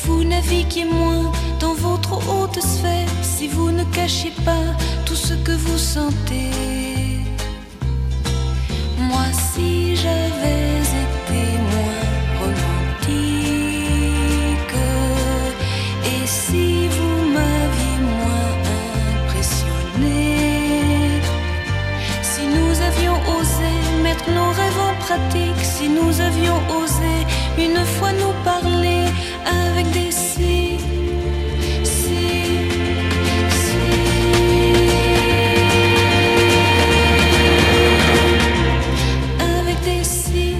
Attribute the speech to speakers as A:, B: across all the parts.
A: vous naviguiez moins dans votre haute sphère, si vous ne cachiez pas tout ce que vous sentez. Moi, si j'avais été moins romantique, et si vous m'aviez moins impressionné, si nous avions osé mettre nos rêves en pratique, si nous avions osé une fois nous parler avec des si, avec des si,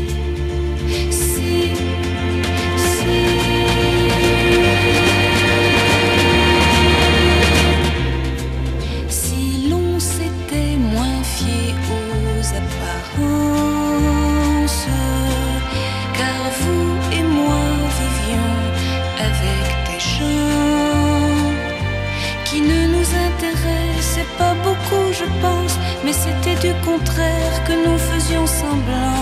A: si l'on s'était moins fié aux apparences, car vous et moi vivions avec des gens qui ne nous intéressaient pas beaucoup, je pense, mais c'était du contraire que nous faisions semblant.